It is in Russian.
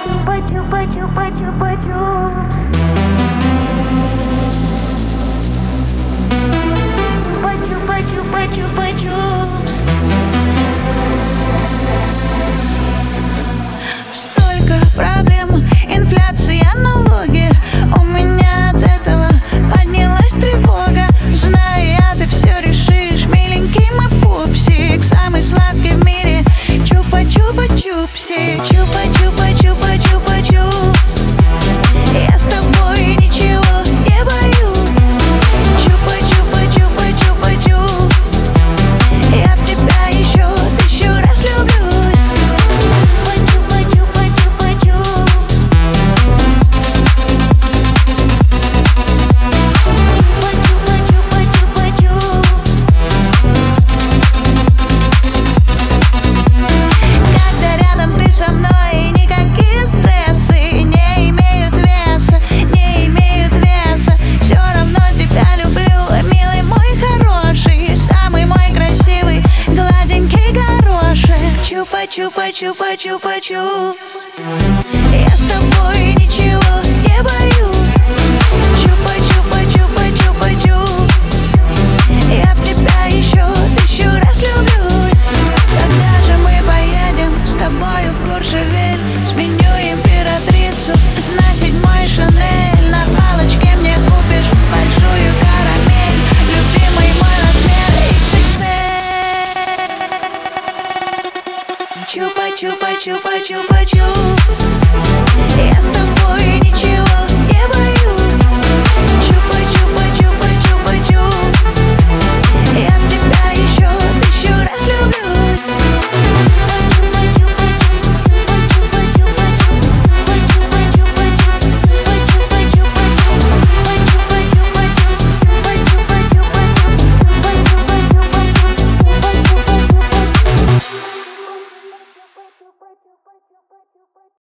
Чупа-чупа-чупа-чупа-чупс. Чупа-чупа-чупа-чупа-чупс. Столько проблем, инфляция, налоги. У меня от этого поднялась тревога. Знаю, ты все решишь, миленький мой пупсик, самый сладкий в мире. Чупа-чупа-чупсик. Чупа-чупа-чупа-чупа-чупс. Я с тобой ничего не боюсь. Чупа-чупа-чупа-чупа-чупс. Я в тебя еще 1000 раз влюблюсь. Чупа-чупа-чупа-чупа-чупс. Чупа-чупа-чупа-чупа-чупс. Когда рядом ты со мной, никакие стрессы не имеют веса, не имеют веса. Все равно тебя люблю, милый мой хороший, самый мой красивый, гладенький горошек. Чупа-чупа-чупа-чупа-чупс. Я с тобой ничего не боюсь. Чупа-чупа-чупа-чупа-чупс. Я в тебя еще 1000 раз влюблюсь. Когда же мы поедем с тобою в Куршевель? Сменю императрицу на 7-й Шанель. На палочке мне купишь большую карамель. Любимый мой размер XXL. Чупа-чупа-чупа-чупа-чупс. Я с тобой ничего не боюсь.